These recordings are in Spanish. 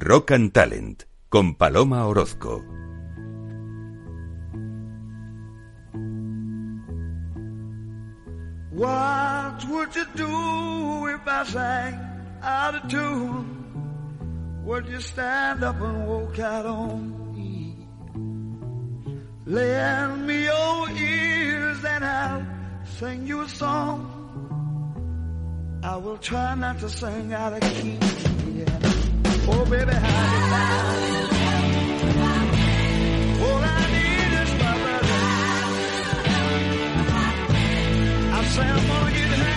Rock and Talent, con Paloma Orozco. What would you do if I sang out of tune? Would you stand up and walk out on me? Lend me your ears and I'll sing you a song. I will try not to sing out of key. Yeah. Oh, baby, how all I need is my brother. I say I'm gonna get high.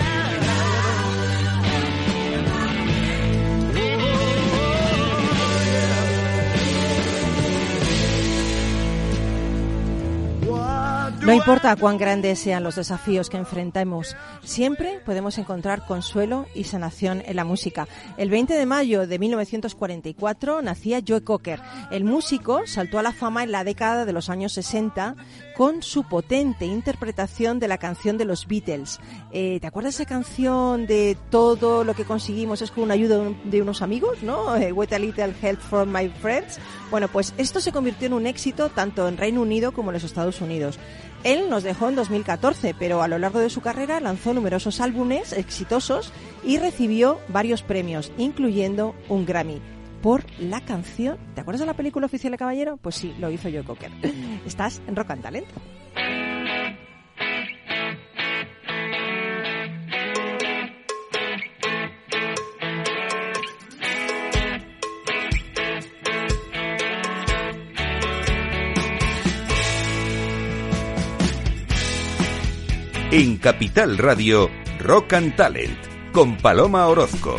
No importa cuán grandes sean los desafíos que enfrentemos, siempre podemos encontrar consuelo y sanación en la música. El 20 de mayo de 1944 nacía Joe Cocker. El músico saltó a la fama en la década de los años 60 con su potente interpretación de la canción de los Beatles. ¿Te acuerdas de esa canción de todo lo que conseguimos es con una ayuda de unos amigos, ¿no? With a little help from my friends. Bueno, pues esto se convirtió en un éxito tanto en Reino Unido como en los Estados Unidos. Él nos dejó en 2014, pero a lo largo de su carrera lanzó numerosos álbumes exitosos y recibió varios premios, incluyendo un Grammy por la canción. ¿Te acuerdas de la película Oficial de Caballero? Pues sí, lo hizo Joe Cocker. Estás en Rock and Talent. En Capital Radio, Rock and Talent, con Paloma Orozco.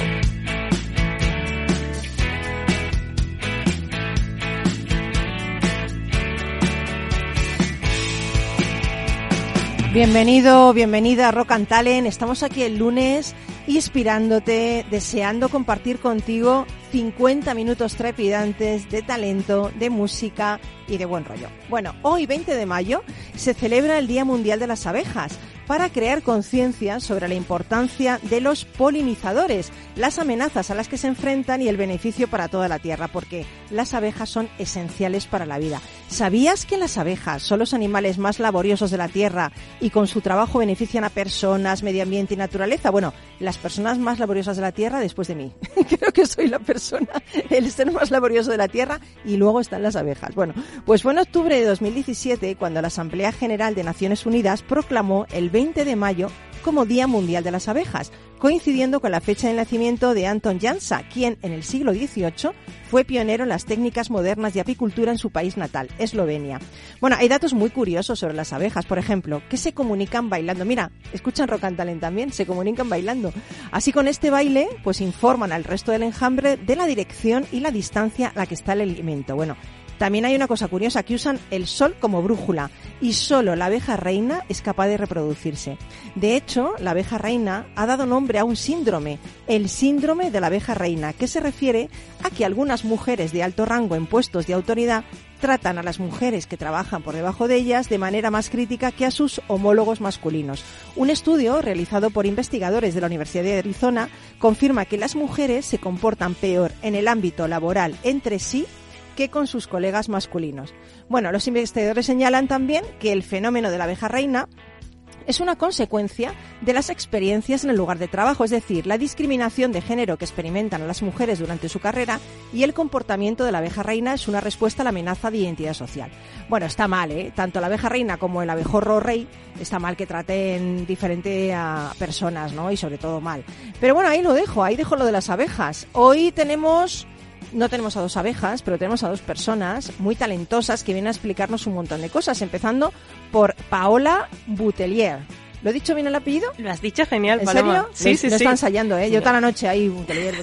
Bienvenido, bienvenida a Rock and Talent. Estamos aquí el lunes inspirándote, deseando compartir contigo 50 minutos trepidantes de talento, de música y de buen rollo. Bueno, hoy 20 de mayo se celebra el Día Mundial de las Abejas para crear conciencia sobre la importancia de los polinizadores, las amenazas a las que se enfrentan y el beneficio para toda la tierra, porque las abejas son esenciales para la vida. ¿Sabías que las abejas son los animales más laboriosos de la tierra y con su trabajo benefician a personas, medio ambiente y naturaleza? Bueno, las personas más laboriosas de la tierra después de mí. Creo que soy la persona, el ser más laborioso de la tierra, y luego están las abejas. Bueno, pues fue en octubre de 2017 cuando la Asamblea General de Naciones Unidas proclamó el 20 de mayo como Día Mundial de las Abejas, coincidiendo con la fecha de nacimiento de Anton Jansa, quien en el siglo XVIII fue pionero en las técnicas modernas de apicultura en su país natal, Eslovenia. Bueno, hay datos muy curiosos sobre las abejas, por ejemplo, que se comunican bailando. Mira, escuchan Rock and Talent también, se comunican bailando. Así, con este baile, pues informan al resto del enjambre de la dirección y la distancia a la que está el alimento. Bueno, también hay una cosa curiosa, que usan el sol como brújula y solo la abeja reina es capaz de reproducirse. De hecho, la abeja reina ha dado nombre a un síndrome, el síndrome de la abeja reina, que se refiere a que algunas mujeres de alto rango en puestos de autoridad tratan a las mujeres que trabajan por debajo de ellas de manera más crítica que a sus homólogos masculinos. Un estudio realizado por investigadores de la Universidad de Arizona confirma que las mujeres se comportan peor en el ámbito laboral entre sí que con sus colegas masculinos. Bueno, los investigadores señalan también que el fenómeno de la abeja reina es una consecuencia de las experiencias en el lugar de trabajo, es decir, la discriminación de género que experimentan a las mujeres durante su carrera, y el comportamiento de la abeja reina es una respuesta a la amenaza de identidad social. Bueno, está mal, tanto la abeja reina como el abejorro rey, está mal que traten diferente a personas, ¿no? Y sobre todo mal. Pero bueno, ahí dejo lo de las abejas. Hoy no tenemos a dos abejas, pero tenemos a dos personas muy talentosas que vienen a explicarnos un montón de cosas, empezando por Paola Boutelier. ¿Lo he dicho bien el apellido? Lo has dicho genial, ¿En Paloma. serio? Sí. Lo está ensayando, ¿eh? Yo toda la noche ahí, Boutelier.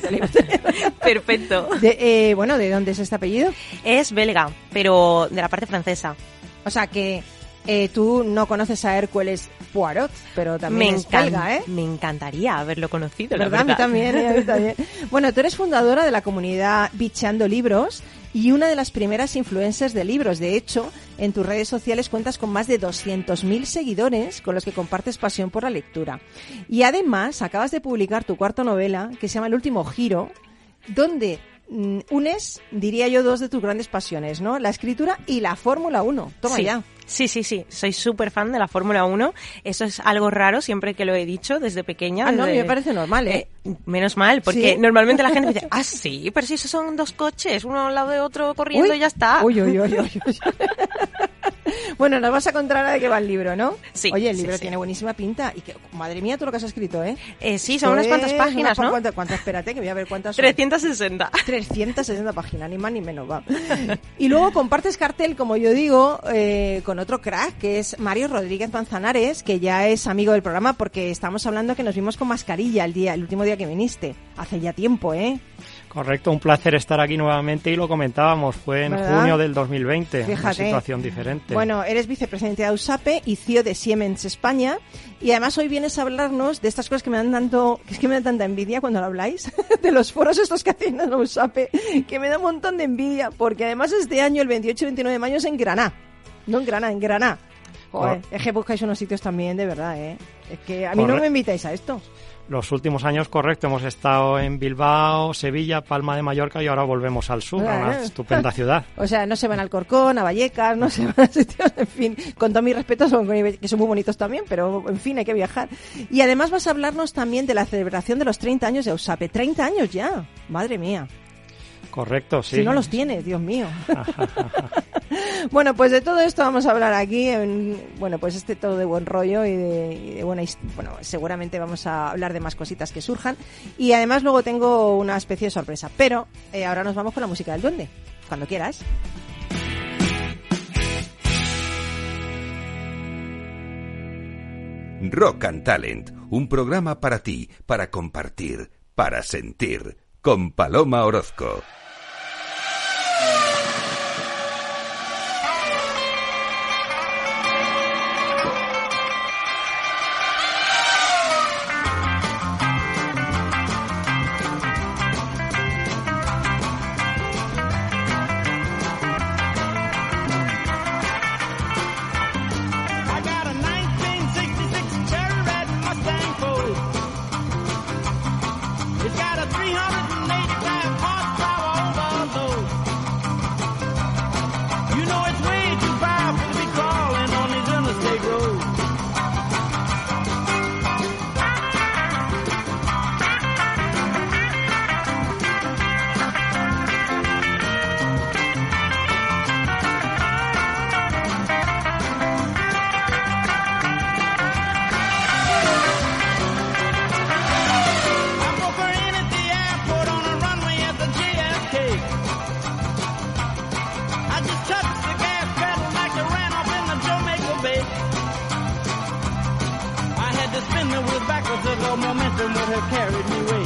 Perfecto. ¿De dónde es este apellido? Es belga, pero de la parte francesa. O sea que tú no conoces a Hércules Poirot, pero también es belga, ¿eh? Me encantaría haberlo conocido, ¿verdad? La verdad. A mí también. Bueno, tú eres fundadora de la comunidad Bicheando Libros y una de las primeras influencers de libros. De hecho, en tus redes sociales cuentas con más de 200.000 seguidores con los que compartes pasión por la lectura. Y además acabas de publicar tu cuarta novela, que se llama El último giro, donde unes, diría yo, dos de tus grandes pasiones, ¿no? La escritura y la Fórmula 1. Toma Sí. ya. Sí. Soy súper fan de la Fórmula 1. Eso es algo raro, siempre que lo he dicho desde pequeña. Ah, no, desde- me parece normal, ¿eh? Menos mal, porque ¿Sí? normalmente la gente dice, sí, pero si esos son dos coches, uno al lado de otro corriendo y ya está. Uy. Bueno, nos vas a contar ahora de qué va el libro, ¿no? Sí, Oye, el sí, libro sí. tiene buenísima pinta. Y que, madre mía, todo lo que has escrito, ¿eh? Sí, son unas cuantas páginas, ¿no? ¿Cuántas? Espérate, que voy a ver cuántas son. 360. 360 páginas, ni más ni menos, va. Y luego compartes cartel, como yo digo, con otro crack, que es Mario Rodríguez Manzanares, que ya es amigo del programa, porque estamos hablando que nos vimos con mascarilla el último día que viniste. Hace ya tiempo, ¿eh? Correcto, un placer estar aquí nuevamente y lo comentábamos, fue en ¿Verdad? junio del 2020, Fíjate. una situación diferente. Bueno, eres vicepresidente de AUSAPE y CEO de Siemens España, y además hoy vienes a hablarnos de estas cosas que me dan tanta envidia cuando lo habláis, de los foros estos que hacen en AUSAPE, que me da un montón de envidia, porque además este año, el 28 y 29 de mayo, es en Granada. No en Granada, en Granada. Joder, es que buscáis unos sitios también, de verdad, ¿eh? Es que a mí no me invitáis a esto. Los últimos años, correcto, hemos estado en Bilbao, Sevilla, Palma de Mallorca y ahora volvemos al sur, a una estupenda ciudad. O sea, no se van al Corcón, a Vallecas, no se van a sitios, en fin, con todo mi respeto, que son muy bonitos también, pero en fin, hay que viajar. Y además vas a hablarnos también de la celebración de los 30 años de AUSAPE. 30 años ya, madre mía. Correcto, sí. Si no los tienes, Dios mío. Bueno, pues de todo esto vamos a hablar aquí, pues todo de buen rollo y de buena bueno, seguramente vamos a hablar de más cositas que surjan, y además luego tengo una especie de sorpresa, pero ahora nos vamos con la música del duende, cuando quieras. Rock and Talent, un programa para ti, para compartir, para sentir, con Paloma Orozco. I got a 1966 Cherry Red Mustang Fold. It's got a 385 horsepower overload. You know it's way too powerful to be crawling on these interstate roads. I broke her in at the airport on a runway at the JFK. I just touched the gas pedal like it ran off in the Jamaica Bay. I had to spin the wheel backwards so the momentum would have carried me away.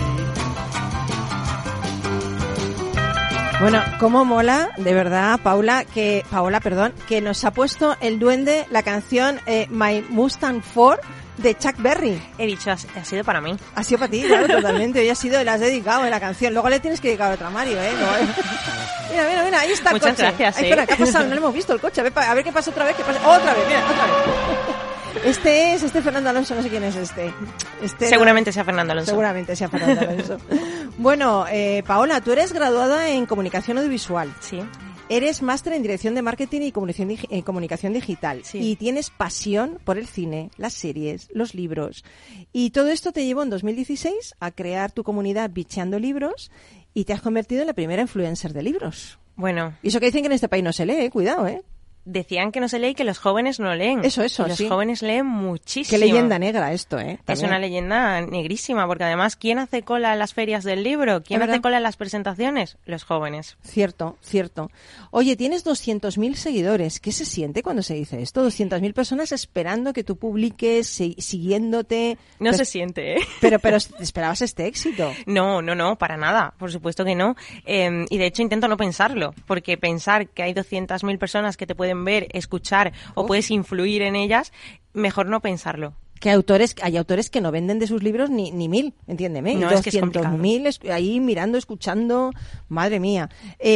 Bueno, cómo mola, de verdad, Paola, que nos ha puesto el duende la canción My Mustang Ford de Chuck Berry. He dicho, ha sido para mí. Ha sido para ti, claro, totalmente. Hoy ha sido, le has dedicado en la canción. Luego le tienes que dedicar a otra Mario, ¿eh? Mira, ahí está el Muchas coche. gracias, Ay, ¿eh? espera, ¿qué ha pasado? No lo hemos visto el coche. A ver qué pasa otra vez. Otra vez, mira, otra vez. Este es Fernando Alonso, no sé quién es este. Seguramente sea Fernando Alonso. Seguramente sea Fernando Alonso. Bueno, Paola, tú eres graduada en Comunicación Audiovisual. Sí. Eres máster en Dirección de Marketing y Comunicación Digital. Sí. Y tienes pasión por el cine, las series, los libros. Y todo esto te llevó en 2016 a crear tu comunidad Bicheando Libros y te has convertido en la primera influencer de libros. Bueno, Y eso que dicen que en este país no se lee, cuidado, ¿eh? decían que no se lee y que los jóvenes no leen. Eso, Y los sí. jóvenes leen muchísimo. Qué leyenda negra esto, ¿eh? Es También. una leyenda negrísima, porque además, ¿quién hace cola en las ferias del libro? ¿Quién Es hace verdad. cola en las presentaciones? Los jóvenes. Cierto. Oye, tienes 200.000 seguidores. ¿Qué se siente cuando se dice esto? 200.000 personas esperando que tú publiques, siguiéndote. No Pues- se siente, ¿eh? Pero ¿te esperabas este éxito? No, para nada, por supuesto que no. Y de hecho intento no pensarlo, porque pensar que hay 200.000 personas que te pueden ver, escuchar o puedes influir en ellas, mejor no pensarlo. Que hay autores que no venden de sus libros ni 1.000, entiéndeme. No, es que es complicado. 200.000 ahí mirando, escuchando, madre mía.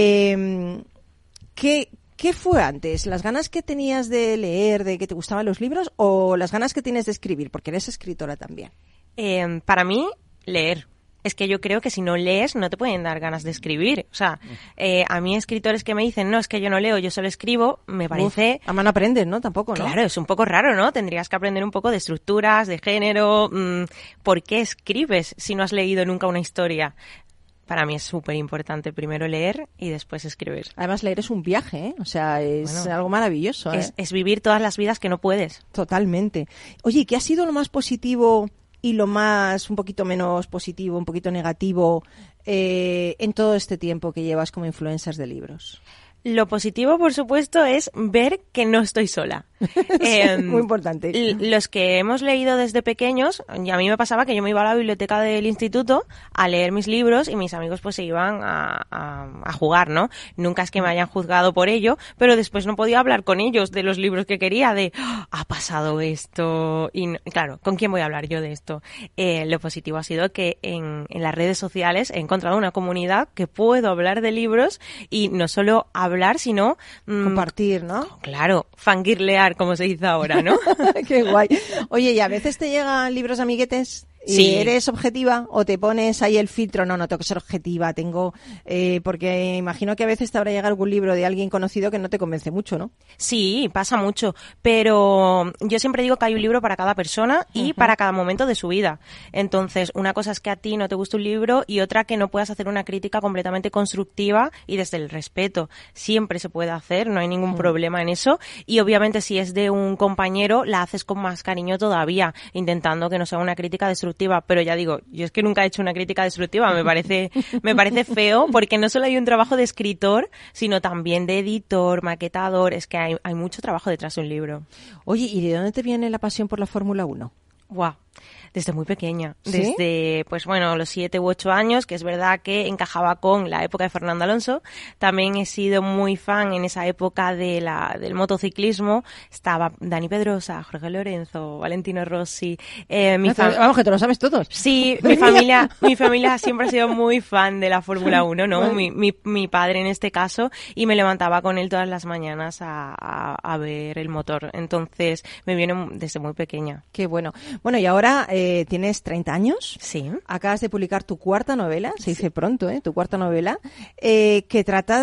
¿Qué fue antes? ¿Las ganas que tenías de leer, de que te gustaban los libros, o las ganas que tienes de escribir? Porque eres escritora también. Para mí, leer. Es que yo creo que si no lees no te pueden dar ganas de escribir. O sea, a mí escritores que me dicen, no, es que yo no leo, yo solo escribo, me parece... A mano aprendes, ¿no? Tampoco, ¿no? Claro, es un poco raro, ¿no? Tendrías que aprender un poco de estructuras, de género. ¿Por qué escribes si no has leído nunca una historia? Para mí es súper importante primero leer y después escribir. Además, leer es un viaje, ¿eh? O sea, es algo maravilloso, ¿eh? Es vivir todas las vidas que no puedes. Totalmente. Oye, ¿qué ha sido lo más positivo y lo más un poquito menos positivo, un poquito negativo en todo este tiempo que llevas como influencers de libros? Lo positivo, por supuesto, es ver que no estoy sola. Muy importante. Los que hemos leído desde pequeños, y a mí me pasaba que yo me iba a la biblioteca del instituto a leer mis libros y mis amigos pues se iban a jugar, ¿no? Nunca es que me hayan juzgado por ello, pero después no podía hablar con ellos de los libros que quería, de ha pasado esto, y claro, ¿con quién voy a hablar yo de esto? Lo positivo ha sido que en las redes sociales he encontrado una comunidad que puedo hablar de libros y no solo hablar, sino... compartir, ¿no? Claro, fangirlear, como se dice ahora, ¿no? Qué guay. Oye, ¿y a veces te llegan libros amiguetes? ¿Y sí. eres objetiva o te pones ahí el filtro? No tengo que ser objetiva, porque imagino que a veces te habrá llegado algún libro de alguien conocido que no te convence mucho, ¿no? Sí, pasa mucho, pero yo siempre digo que hay un libro para cada persona y para cada momento de su vida. Entonces, una cosa es que a ti no te guste un libro y otra que no puedas hacer una crítica completamente constructiva y desde el respeto. Siempre se puede hacer, no hay ningún problema en eso, y obviamente si es de un compañero la haces con más cariño todavía, intentando que no sea una crítica destructiva. Pero ya digo, yo es que nunca he hecho una crítica destructiva, me parece feo, porque no solo hay un trabajo de escritor, sino también de editor, maquetador, es que hay mucho trabajo detrás de un libro. Oye, ¿y de dónde te viene la pasión por la Fórmula 1? Guau. Desde muy pequeña, ¿Sí? Desde, pues bueno, los 7 u 8 años, que es verdad que encajaba con la época de Fernando Alonso. También he sido muy fan en esa época del motociclismo. Estaba Dani Pedrosa, Jorge Lorenzo, Valentino Rossi. Vamos, que te lo sabes todos. Sí, mi familia siempre ha sido muy fan de la Fórmula 1, ¿no? Bueno. Mi padre en este caso, y me levantaba con él todas las mañanas a ver el motor. Entonces, me viene desde muy pequeña. Qué bueno. Bueno, y ahora tienes 30 años. Sí. Acabas de publicar tu cuarta novela, se dice pronto, tu cuarta novela, que trata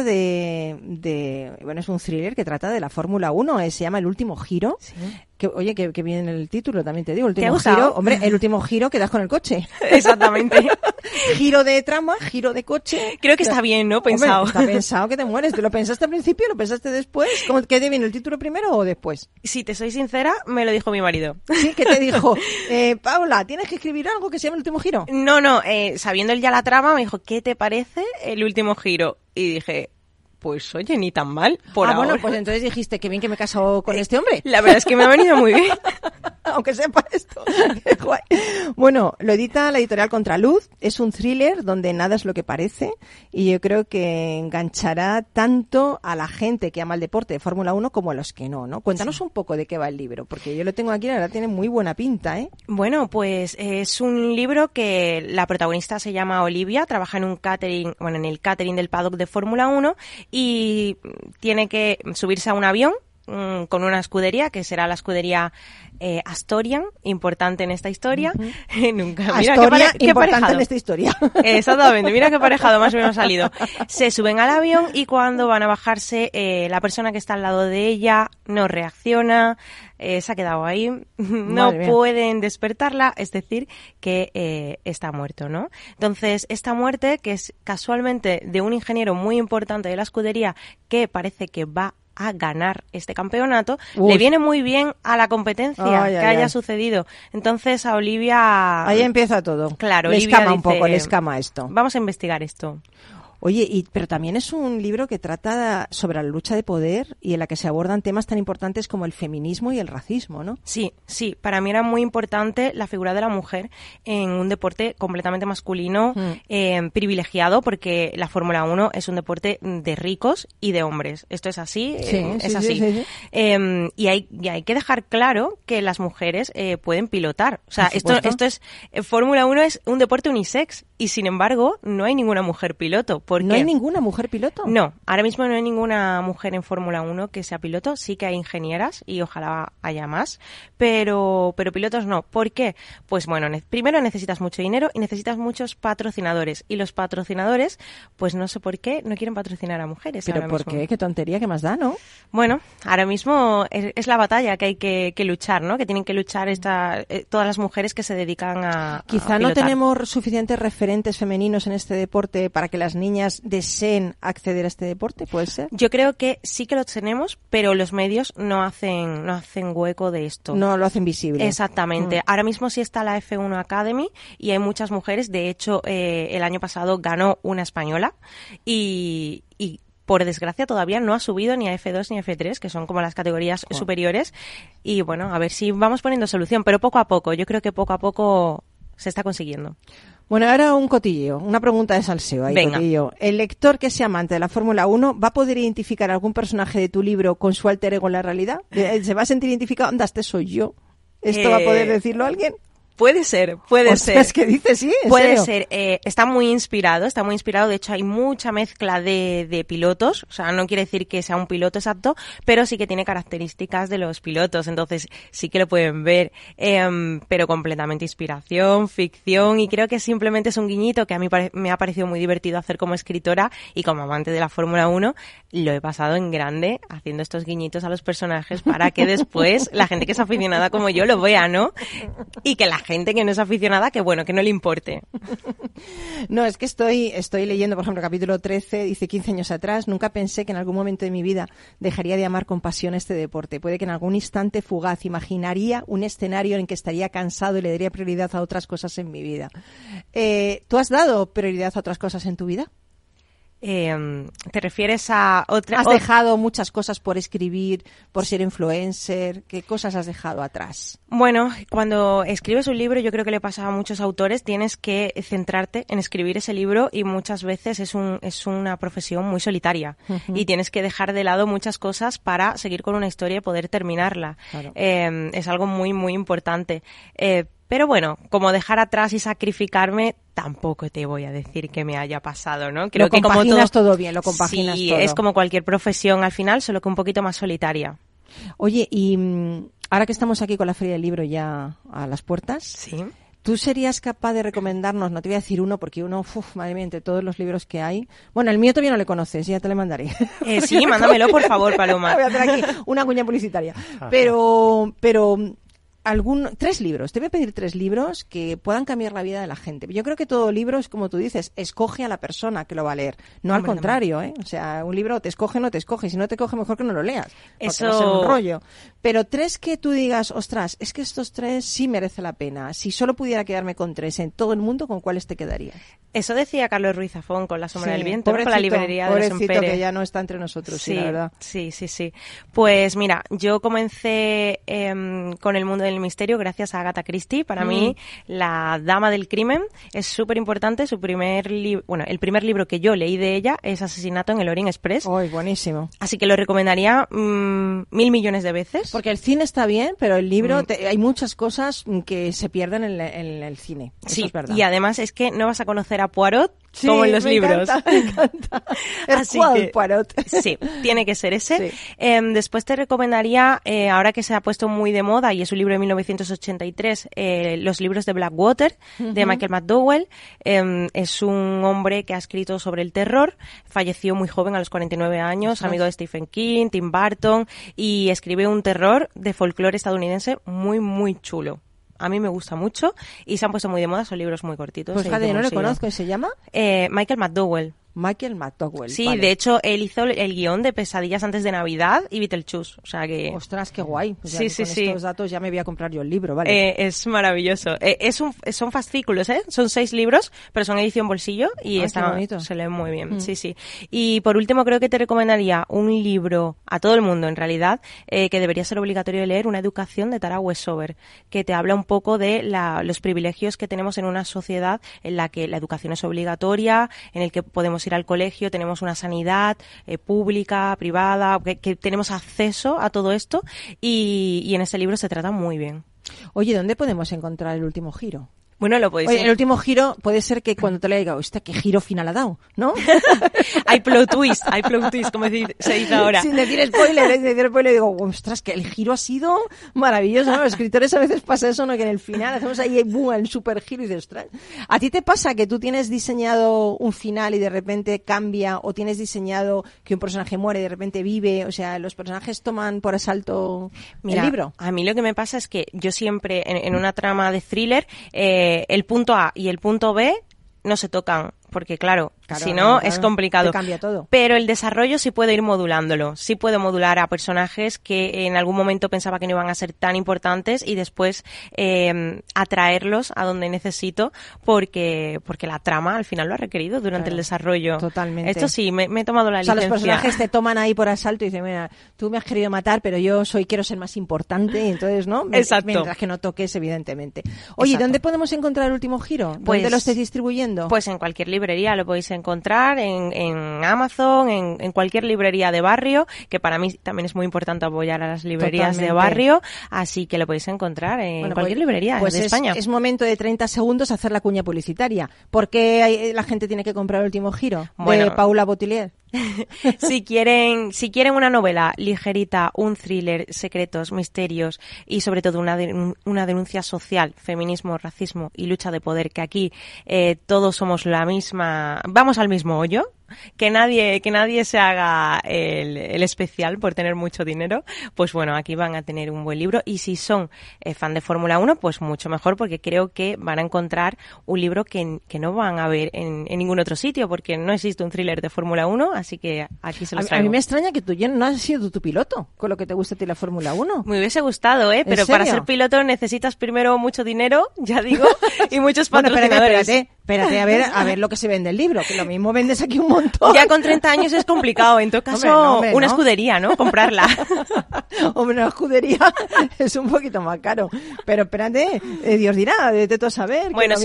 bueno, es un thriller que trata de la Fórmula 1, se llama El último giro. Sí. Oye, que bien el título, también te digo. El ¿Te ha último gustado? giro, hombre, el último giro que das con el coche. Exactamente. Giro de trama, giro de coche. Creo que está bien, ¿no? Pensado. Hombre, está pensado que te mueres. ¿Te lo pensaste al principio? ¿Lo pensaste después? ¿Qué te viene el título primero o después? Si te soy sincera, me lo dijo mi marido. Sí, ¿qué te dijo? Paula, tienes que escribir algo que se llame El último giro. No, sabiendo él ya la trama, me dijo, ¿qué te parece El último giro? Y dije, pues oye, ni tan mal por ahora. Bueno, pues entonces dijiste, qué bien que me he casado con este hombre. La verdad es que me ha venido muy bien. Aunque sepa esto. Qué guay. Bueno, lo edita la editorial Contraluz. Es un thriller donde nada es lo que parece y yo creo que enganchará tanto a la gente que ama el deporte de Fórmula 1 como a los que no, ¿no? Cuéntanos un poco de qué va el libro, porque yo lo tengo aquí, la verdad tiene muy buena pinta, ¿eh? Bueno, pues es un libro que la protagonista se llama Olivia, trabaja en un catering, bueno, en el catering del paddock de Fórmula 1 y tiene que subirse a un avión con una escudería, que será la escudería Astorian, importante en esta historia. Nunca. Mira, Astoria, qué importante parejado. en esta historia. Exactamente, mira qué parejado más o menos ha salido. Se suben al avión y cuando van a bajarse, la persona que está al lado de ella no reacciona, se ha quedado ahí, no pueden despertarla, es decir, que está muerto, ¿no? Entonces, esta muerte, que es casualmente de un ingeniero muy importante de la escudería, que parece que va a ganar este campeonato, le viene muy bien a la competencia que haya sucedido. Entonces a Olivia... Ahí empieza todo. Claro, le Olivia escama dice, un poco, le escama esto. Vamos a investigar esto. Oye, pero también es un libro que trata sobre la lucha de poder y en la que se abordan temas tan importantes como el feminismo y el racismo, ¿no? Sí, para mí era muy importante la figura de la mujer en un deporte completamente masculino, privilegiado, porque la Fórmula 1 es un deporte de ricos y de hombres. Esto es así, es así. Sí. Y hay que dejar claro que las mujeres pueden pilotar. O sea, esto es Fórmula 1 es un deporte unisex y sin embargo no hay ninguna mujer piloto. ¿Por ¿No qué? hay ninguna mujer piloto? No, ahora mismo no hay ninguna mujer en Fórmula 1 que sea piloto. Sí que hay ingenieras y ojalá haya más, pero pilotos no. ¿Por qué? Pues bueno, primero necesitas mucho dinero y necesitas muchos patrocinadores. Y los patrocinadores, pues no sé por qué, no quieren patrocinar a mujeres. ¿Pero ahora por mismo. qué? ¿Qué tontería? ¿Qué más da, no? Bueno, ahora mismo es la batalla que hay que luchar, ¿no? Que tienen que luchar todas las mujeres que se dedican a Quizá a no pilotar. tenemos suficientes referentes femeninos en este deporte para que las niñas deseen acceder a este deporte, ¿puede ser? Yo creo que sí que lo tenemos, pero los medios no hacen hueco de esto. No lo hacen visible. Exactamente. Ahora mismo sí está la F1 Academy y hay muchas mujeres. De hecho, el año pasado ganó una española y por desgracia todavía no ha subido ni a F2 ni a F3, que son como las categorías superiores. Y bueno, a ver si vamos poniendo solución, pero poco a poco. Yo creo que poco a poco se está consiguiendo. Bueno, ahora un cotilleo, una pregunta de salseo. Ahí, Venga. cotilleo. ¿El lector que sea amante de la Fórmula 1 va a poder identificar algún personaje de tu libro con su alter ego en la realidad? ¿Se va a sentir identificado? Anda, este soy yo. ¿Esto va a poder decirlo alguien? Puede ser. Ostras, ¿qué dices? Sí, ¿en Puede serio? ser. Está muy inspirado. De hecho, hay mucha mezcla de pilotos. O sea, no quiere decir que sea un piloto exacto, pero sí que tiene características de los pilotos. Entonces, sí que lo pueden ver. Pero completamente inspiración, ficción. Y creo que simplemente es un guiñito que a mí me ha parecido muy divertido hacer como escritora y como amante de la Fórmula 1. Lo he pasado en grande haciendo estos guiñitos a los personajes para que después la gente que es aficionada como yo lo vea, ¿no? Y que la gente que no es aficionada, que bueno, que no le importe. No, es que estoy leyendo, por ejemplo, el capítulo 13, dice 15 años atrás, nunca pensé que en algún momento de mi vida dejaría de amar con pasión este deporte. Puede que en algún instante fugaz imaginaría un escenario en que estaría cansado y le daría prioridad a otras cosas en mi vida. ¿Tú has dado prioridad a otras cosas en tu vida? ¿Te refieres a otra? ¿Has dejado muchas cosas por escribir, por ser influencer? ¿Qué cosas has dejado atrás? Bueno, cuando escribes un libro, yo creo que le pasa a muchos autores, tienes que centrarte en escribir ese libro y muchas veces es una profesión muy solitaria y tienes que dejar de lado muchas cosas para seguir con una historia y poder terminarla. Claro. Es algo muy, muy importante. Pero bueno, como dejar atrás y sacrificarme, tampoco te voy a decir que me haya pasado, ¿no? Creo que como todo bien, lo compaginas sí, todo. es como cualquier profesión al final, solo que un poquito más solitaria. Oye, y ahora que estamos aquí con la Feria del Libro ya a las puertas, Sí. ¿tú serías capaz de recomendarnos, no te voy a decir uno, porque uno, madre mía, entre todos los libros que hay... Bueno, el mío todavía no le conoces, ya te le mandaré. Sí, mándamelo, por favor, Paloma. Voy a hacer aquí una cuña publicitaria. Pero 3 libros. Te voy a pedir 3 libros que puedan cambiar la vida de la gente. Yo creo que todo libro es como tú dices, escoge a la persona que lo va a leer. No al contrario, ¿eh? O sea, un libro te escoge o no te escoge. Si no te coge, mejor que no lo leas. Eso va a ser un rollo. Pero 3 que tú digas, ostras, es que estos 3 sí merece la pena. Si solo pudiera quedarme con 3 en todo el mundo, ¿con cuáles te quedarías? Eso decía Carlos Ruiz Zafón con La sombra del viento, pobrecito, con la librería de los pobrecito que ya no está entre nosotros, sí, la verdad. Sí. Pues mira, yo comencé con el mundo del misterio gracias a Agatha Christie. Para mí, la dama del crimen es súper importante. El primer libro que yo leí de ella es Asesinato en el Orient Express. ¡Ay, buenísimo! Así que lo recomendaría 1.000 millones de veces. Porque el cine está bien, pero el libro, hay muchas cosas que se pierden en el cine. Eso Sí, es verdad. y además es que no vas a conocer a Poirot como en los libros. Me encanta. Así Hercule que, Poirot. Sí, tiene que ser ese. Sí. Después te recomendaría, ahora que se ha puesto muy de moda, y es un libro de 1983, los libros de Blackwater, de Michael McDowell. Es un hombre que ha escrito sobre el terror, falleció muy joven, a los 49 años, amigo de Stephen King, Tim Burton, y escribe un terror de folclore estadounidense muy, muy chulo. A mí me gusta mucho y se han puesto muy de moda, son libros muy cortitos. Pues fíjate, yo no le conozco, ¿y se llama? Michael McDowell. Michael McDowell. Sí, vale. De hecho, él hizo el guión de Pesadillas antes de Navidad y Beetlejuice, o sea que... Ostras, qué guay. Pues Sí, ya, sí, con sí. estos datos ya me voy a comprar yo el libro, ¿vale? Es maravilloso. Son fascículos, ¿eh? Son 6 libros, pero son edición bolsillo y Qué bonito. se leen muy bien. Sí. Y por último, creo que te recomendaría un libro a todo el mundo, en realidad, que debería ser obligatorio de leer, Una educación, de Tara Westover, que te habla un poco de los privilegios que tenemos en una sociedad en la que la educación es obligatoria, en el que podemos ir al colegio, tenemos una sanidad pública, privada, que tenemos acceso a todo esto y en este libro se trata muy bien. Oye, ¿dónde podemos encontrar El último giro? Bueno, lo podéis... Oye, el último giro puede ser que cuando te le diga, hostia, qué giro final ha dado, ¿no? hay plot twist, como se dice ahora. Sin decir spoiler, digo, ostras, que el giro ha sido maravilloso, ¿no? Los escritores a veces pasa eso, ¿no? Que en el final hacemos ahí el super giro y dices, ostras. ¿A ti te pasa que tú tienes diseñado un final y de repente cambia, o tienes diseñado que un personaje muere y de repente vive? O sea, ¿los personajes toman por asalto el libro? A mí lo que me pasa es que yo siempre, en una trama de thriller, el punto A y el punto B no se tocan, porque claro, si no es complicado. Te cambia todo. Pero el desarrollo sí puedo ir modulándolo. Sí puedo modular a personajes que en algún momento pensaba que no iban a ser tan importantes y después atraerlos a donde necesito porque la trama al final lo ha requerido durante el desarrollo. Totalmente. Esto sí, me he tomado la licencia. O sea, los personajes te toman ahí por asalto y dicen, mira, tú me has querido matar, pero yo quiero ser más importante, y entonces, ¿no? Exacto. Mientras que no toques, evidentemente. Oye, Exacto. ¿dónde podemos encontrar el último giro? ¿Dónde lo estés distribuyendo? Pues en cualquier librería lo podéis encontrar, en Amazon, en cualquier librería de barrio, que para mí también es muy importante apoyar a las librerías de barrio, así que lo podéis encontrar en cualquier librería de España. Es momento de 30 segundos hacer la cuña publicitaria. ¿Por qué la gente tiene que comprar el último giro? De Paula Botilier. Si quieren una novela ligerita, un thriller, secretos, misterios y sobre todo una denuncia social, feminismo, racismo y lucha de poder, que aquí todos somos la misma, vamos al mismo hoyo, que nadie se haga el especial por tener mucho dinero, pues bueno, aquí van a tener un buen libro. Y si son fan de Fórmula 1, pues mucho mejor, porque creo que van a encontrar un libro que no van a ver en ningún otro sitio, porque no existe un thriller de Fórmula 1, así que aquí se los traigo. A mí me extraña que tú no has sido tu piloto, con lo que te gusta a ti la Fórmula 1. Me hubiese gustado, pero para ser piloto necesitas primero mucho dinero, ya digo, y muchos patrocinadores. Espérate, a ver lo que se vende el libro, que lo mismo vendes aquí un montón. Ya con 30 años es complicado, en todo caso, una escudería, ¿no? Comprarla. Hombre, una escudería es un poquito más caro. Pero espérate, Dios dirá, de todo saber. Bueno,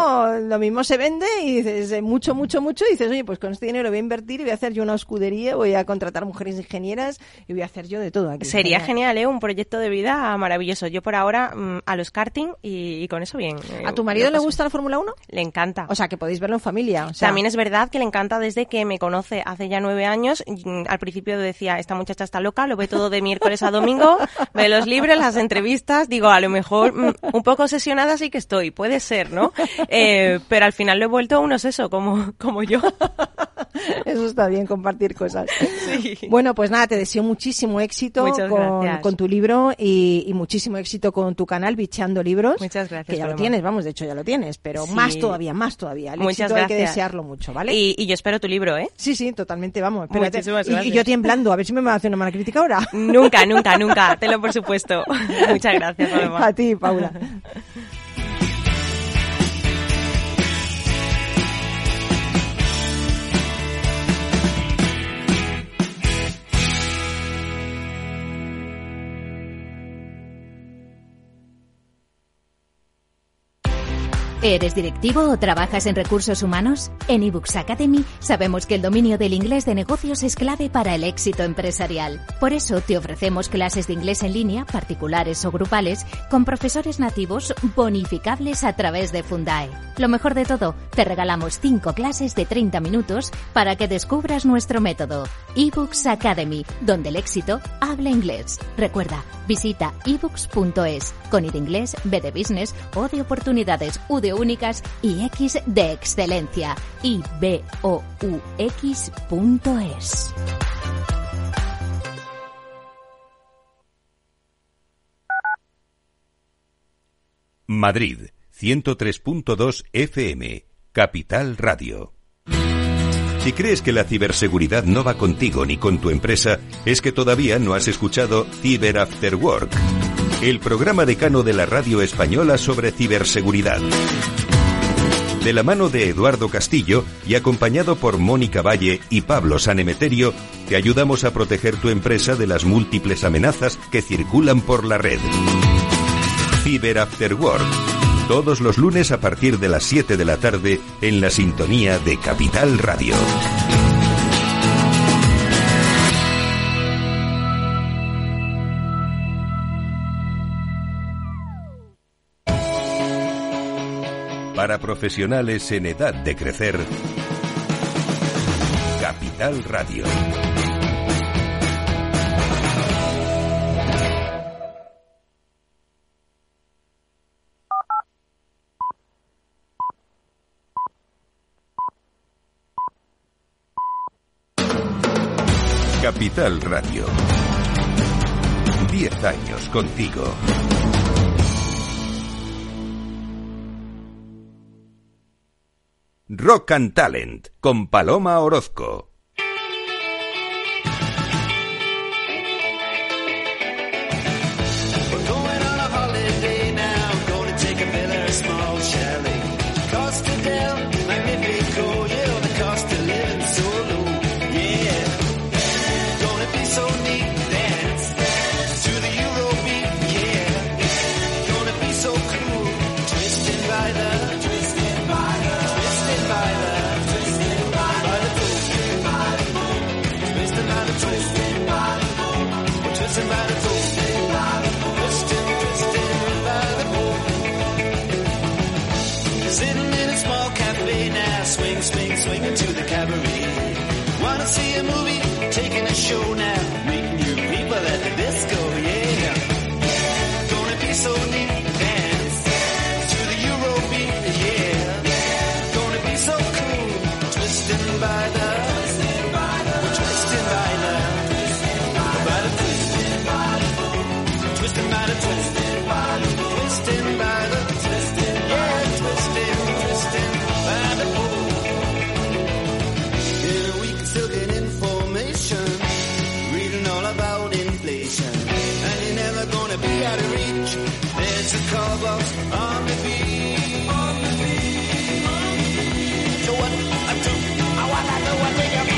Lo mismo se vende y dices mucho, y dices, oye, pues con este dinero voy a invertir y voy a hacer yo una escudería, voy a contratar mujeres ingenieras y voy a hacer yo de todo aquí. Sería genial, un proyecto de vida maravilloso. Yo por ahora a los karting y con eso bien. ¿A tu marido le gusta la Fórmula 1? Le encanta. O sea, que podéis verlo en familia. También es verdad que le encanta desde que me conoce hace ya 9 años. Al principio decía, esta muchacha está loca, lo ve todo de miércoles a domingo, ve los libros, las entrevistas. Digo, a lo mejor un poco obsesionada sí que estoy, puede ser, ¿no? Pero al final lo he vuelto un obseso como yo. Eso está bien, compartir cosas. Sí. Bueno, pues nada, te deseo muchísimo éxito con tu libro y muchísimo éxito con tu canal Bicheando Libros. Muchas gracias. Que ya lo tienes, vamos, de hecho ya lo tienes, pero sí. más todavía. El Muchas éxito gracias. hay que desearlo mucho, ¿vale? Y yo espero tu libro, ¿eh? Sí, totalmente, vamos. Espérate. Muchísimas gracias. Y yo temblando, a ver si me va a hacer una mala crítica ahora. Nunca, tenlo por supuesto. Muchas gracias, Paloma. A ti, Paula. ¿Eres directivo o trabajas en recursos humanos? En eBooks Academy sabemos que el dominio del inglés de negocios es clave para el éxito empresarial. Por eso te ofrecemos clases de inglés en línea, particulares o grupales, con profesores nativos bonificables a través de Fundae. Lo mejor de todo, te regalamos 5 clases de 30 minutos para que descubras nuestro método. eBooks Academy, donde el éxito habla inglés. Recuerda, visita ebooks.es, con I de inglés, B de business, O de oportunidades, U de únicas y X de excelencia. ibous.es. Madrid, 103.2 FM, Capital Radio. Si crees que la ciberseguridad no va contigo ni con tu empresa, es que todavía no has escuchado Cyber After Work, el programa decano de la radio española sobre ciberseguridad. De la mano de Eduardo Castillo y acompañado por Mónica Valle y Pablo Sanemeterio, te ayudamos a proteger tu empresa de las múltiples amenazas que circulan por la red. Cyber After Work, todos los lunes a partir de las 7 de la tarde en la sintonía de Capital Radio. para profesionales en edad de crecer. Capital Radio. Capital Radio. 10 años contigo. Rock and Talent con Paloma Orozco. Swinging to the cabaret. Wanna see a movie? Taking a show now. Meeting new people at the disco, yeah. Gonna be so neat. Dance to the Eurobeat, yeah. Gonna be so cool. Twisting by the twisting by the twisting by the twisting by the twisting by the twisting by the twisting by the twisting by the twisting, yeah, twisting by the still get information, reading all about inflation, and you're never gonna be out of reach. There's a call box on the beat. So what I do, I wanna know what they do.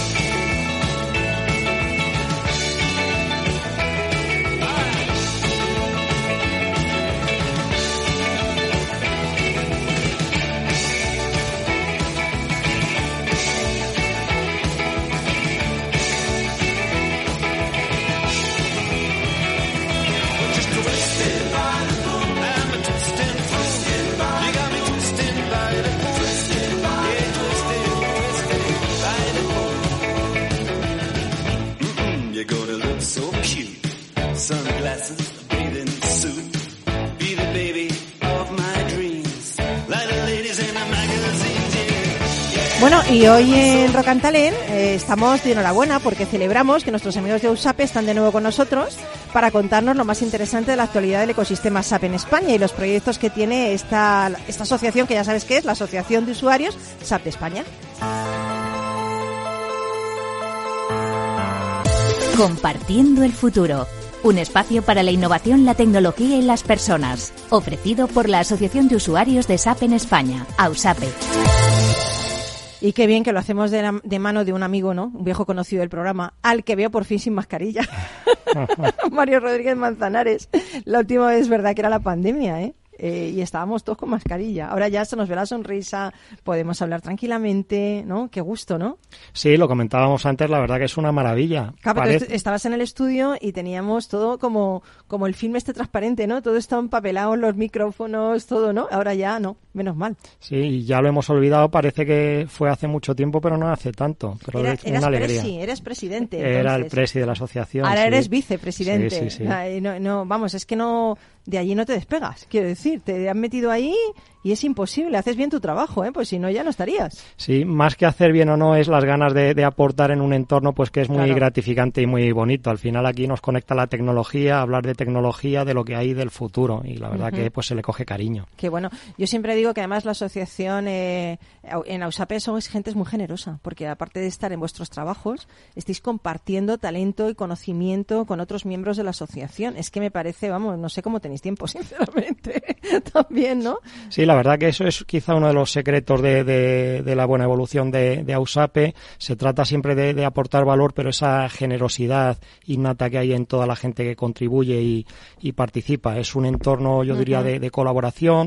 Sunglasses, bathing suit, be the baby of my dreams, like the ladies in the magazines, yeah. Bueno, y hoy en Rock and Talent estamos de enhorabuena porque celebramos que nuestros amigos de USAPE están de nuevo con nosotros para contarnos lo más interesante de la actualidad del ecosistema SAP en España y los proyectos que tiene esta asociación, que ya sabes que es la Asociación de Usuarios SAP de España. Compartiendo el futuro. Un espacio para la innovación, la tecnología y las personas. Ofrecido por la Asociación de Usuarios de SAP en España, AUSAPE. Y qué bien que lo hacemos de mano de un amigo, ¿no? Un viejo conocido del programa, al que veo por fin sin mascarilla. Mario Rodríguez Manzanares. La última vez es verdad que era la pandemia, ¿eh? Y estábamos todos con mascarilla. Ahora ya se nos ve la sonrisa, podemos hablar tranquilamente, ¿no? Qué gusto, ¿no? Sí, lo comentábamos antes, la verdad que es una maravilla. Claro, pero estabas en el estudio y teníamos todo como el film transparente, ¿no? Todo está empapelado, los micrófonos, todo, ¿no? Ahora ya no, menos mal. Sí, ya lo hemos olvidado, parece que fue hace mucho tiempo, pero no hace tanto. Pero es una alegría. Eres presidente. Era entonces. El presi de la asociación. Ahora sí. eres vicepresidente. Sí. No, vamos, es que no, de allí no te despegas, quiero decir, te han metido ahí y es imposible, haces bien tu trabajo, pues si no ya no estarías. Sí, más que hacer bien o no es las ganas de aportar en un entorno pues que es muy gratificante y muy bonito. Al final aquí nos conecta la tecnología, hablar de tecnología, de lo que hay del futuro y la verdad que pues se le coge cariño. Qué bueno. Yo siempre digo que además la asociación en AUSAPE sois gente muy generosa, porque aparte de estar en vuestros trabajos, estáis compartiendo talento y conocimiento con otros miembros de la asociación. Es que me parece, vamos, no sé cómo tenéis tiempo, sinceramente, también, ¿no? Sí, la verdad que eso es quizá uno de los secretos de la buena evolución de AUSAPE. Se trata siempre de aportar valor, pero esa generosidad innata que hay en toda la gente que contribuye y participa. Es un entorno, yo diría, de colaboración,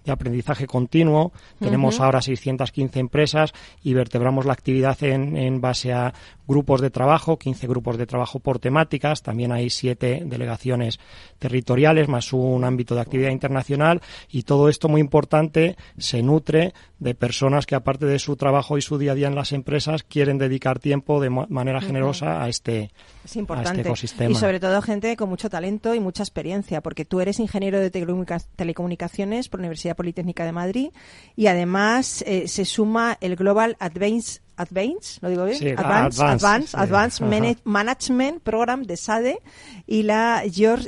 de aprendizaje continuo. Tenemos ahora 615 empresas y vertebramos la actividad en base a grupos de trabajo, 15 grupos de trabajo por temáticas. También hay 7 delegaciones territoriales más un ámbito de actividad internacional, y todo esto, muy importante, se nutre de personas que, aparte de su trabajo y su día a día en las empresas, quieren dedicar tiempo de manera generosa a este ecosistema. Y sobre todo gente con mucho talento y mucha experiencia, porque tú eres ingeniero de telecomunicaciones por la Universidad Politécnica de Madrid, y además se suma el Global Advanced, ¿lo digo bien? Sí, Advanced Management Program de SADE y la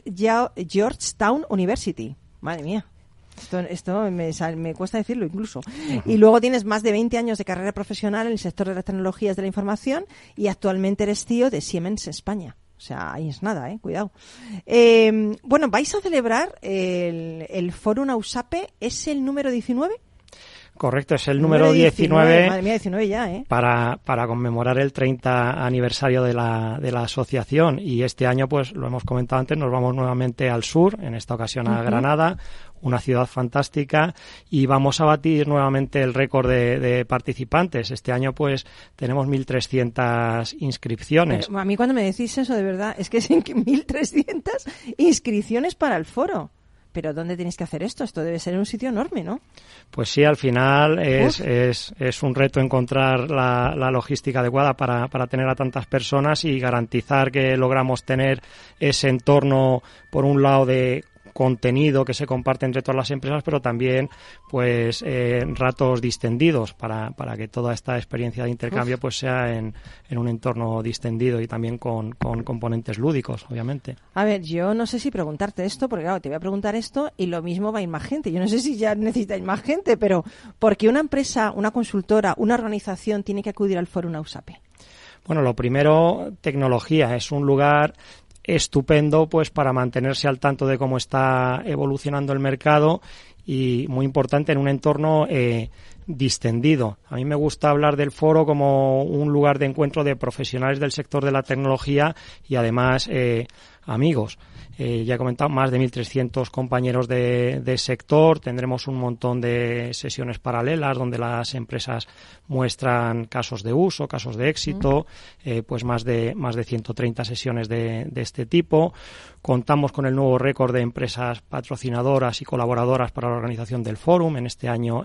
Georgetown University. Madre mía. Esto me cuesta decirlo incluso. Y luego tienes más de 20 años de carrera profesional en el sector de las tecnologías de la información, y actualmente eres CEO de Siemens España. O sea, ahí es nada, cuidado. Bueno, vais a celebrar el Fórum AUSAPE, ¿es el número 19? Correcto, es el número 19. Madre mía, 19 ya, para conmemorar el 30 aniversario de la asociación, y este año, pues lo hemos comentado antes, nos vamos nuevamente al sur, en esta ocasión a Granada, una ciudad fantástica, y vamos a batir nuevamente el récord de participantes. Este año pues tenemos 1.300 inscripciones. Pero a mí cuando me decís eso, de verdad, es que 1.300 inscripciones para el foro. Pero ¿dónde tenéis que hacer esto? Esto debe ser un sitio enorme, ¿no? Pues sí, al final es un reto encontrar la logística adecuada para tener a tantas personas y garantizar que logramos tener ese entorno, por un lado, de contenido que se comparte entre todas las empresas, pero también pues ratos distendidos para que toda esta experiencia de intercambio pues sea en un entorno distendido y también con componentes lúdicos, obviamente. A ver, yo no sé si preguntarte esto, porque claro, te voy a preguntar esto y lo mismo va a ir más gente. Yo no sé si ya necesitáis más gente, pero ¿por qué una empresa, una consultora, una organización tiene que acudir al Fórum AUSAPE? Bueno, lo primero, tecnología. Es un lugar estupendo pues para mantenerse al tanto de cómo está evolucionando el mercado, y muy importante en un entorno distendido. A mí me gusta hablar del foro como un lugar de encuentro de profesionales del sector de la tecnología y además amigos. Ya he comentado, más de 1.300 compañeros de sector. Tendremos un montón de sesiones paralelas donde las empresas muestran casos de uso, casos de éxito, pues más de 130 sesiones de este tipo. Contamos con el nuevo récord de empresas patrocinadoras y colaboradoras para la organización del Fórum, en este año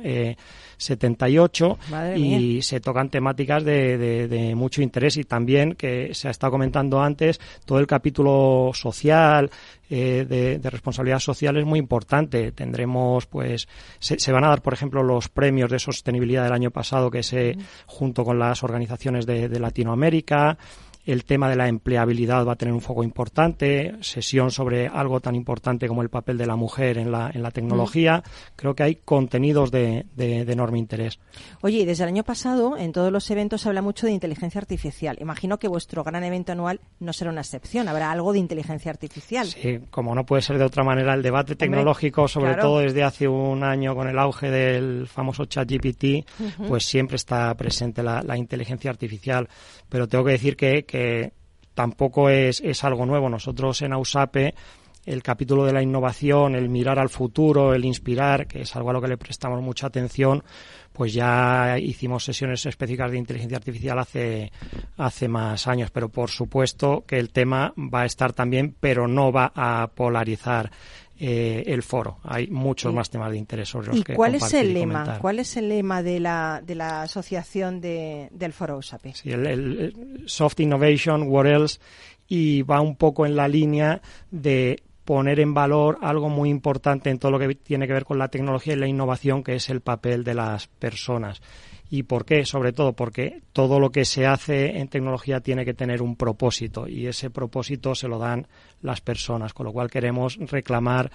78, y se tocan temáticas de mucho interés, y también, que se ha estado comentando antes, todo el capítulo social, de responsabilidad social es muy importante. Tendremos, pues, se van a dar, por ejemplo, los premios de sostenibilidad del año pasado, que se, junto con las organizaciones de Latinoamérica. El tema de la empleabilidad va a tener un foco importante, sesión sobre algo tan importante como el papel de la mujer en la tecnología. Creo que hay contenidos de enorme interés. Oye, y desde el año pasado en todos los eventos se habla mucho de inteligencia artificial. Imagino que vuestro gran evento anual no será una excepción, habrá algo de inteligencia artificial. Sí, como no puede ser de otra manera, el debate tecnológico, sobre todo desde hace un año con el auge del famoso ChatGPT, pues siempre está presente la inteligencia artificial. Pero tengo que decir que tampoco es algo nuevo. Nosotros en AUSAPE, el capítulo de la innovación, el mirar al futuro, el inspirar, que es algo a lo que le prestamos mucha atención, pues ya hicimos sesiones específicas de inteligencia artificial hace más años. Pero por supuesto que el tema va a estar también, pero no va a polarizar el foro. Hay muchos más temas de interés sobre los que compartir y comentar. ¿Cuál es el lema de la asociación del foro AUSAPE? Sí, el Soft Innovation, What Else, y va un poco en la línea de poner en valor algo muy importante en todo lo que tiene que ver con la tecnología y la innovación, que es el papel de las personas. ¿Y por qué? Sobre todo porque todo lo que se hace en tecnología tiene que tener un propósito, y ese propósito se lo dan las personas, con lo cual queremos reclamar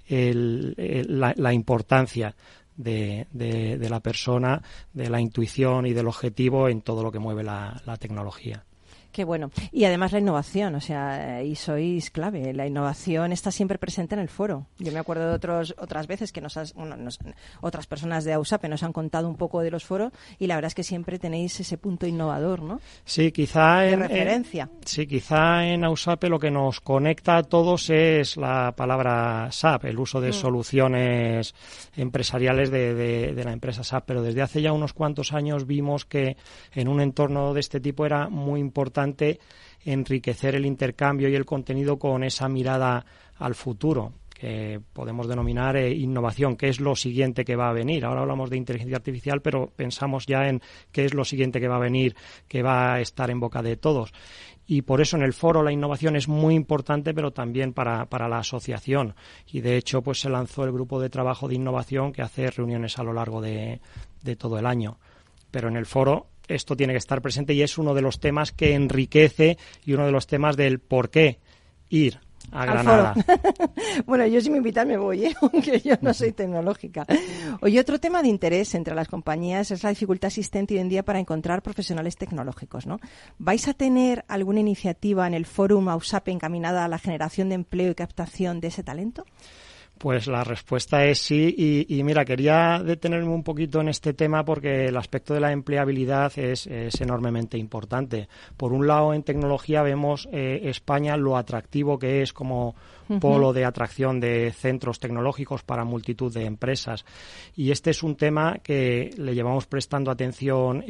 la importancia de la persona, de la intuición y del objetivo en todo lo que mueve la tecnología. Qué bueno. Y además la innovación, o sea, y sois clave. La innovación está siempre presente en el foro. Yo me acuerdo de otras veces que otras personas de AUSAPE nos han contado un poco de los foros y la verdad es que siempre tenéis ese punto innovador, ¿no? Sí, quizá de referencia. Quizá en AUSAPE lo que nos conecta a todos es la palabra SAP, el uso de soluciones empresariales de la empresa SAP, pero desde hace ya unos cuantos años vimos que en un entorno de este tipo era muy importante enriquecer el intercambio y el contenido con esa mirada al futuro, que podemos denominar innovación, qué es lo siguiente que va a venir. Ahora hablamos de inteligencia artificial, pero pensamos ya en qué es lo siguiente que va a venir, que va a estar en boca de todos. Y por eso en el foro la innovación es muy importante, pero también para la asociación. Y de hecho pues se lanzó el grupo de trabajo de innovación que hace reuniones a lo largo de todo el año. Pero en el foro esto tiene que estar presente y es uno de los temas que enriquece y uno de los temas del por qué ir a Granada. Bueno, yo si me invitan me voy, aunque yo no soy tecnológica. Oye, otro tema de interés entre las compañías es la dificultad existente hoy en día para encontrar profesionales tecnológicos, ¿no? ¿Vais a tener alguna iniciativa en el Fórum AUSAPE encaminada a la generación de empleo y captación de ese talento? Pues la respuesta es sí y mira, quería detenerme un poquito en este tema porque el aspecto de la empleabilidad es enormemente importante. Por un lado, en tecnología vemos España lo atractivo que es como polo de atracción de centros tecnológicos para multitud de empresas. Y este es un tema que le llevamos prestando atención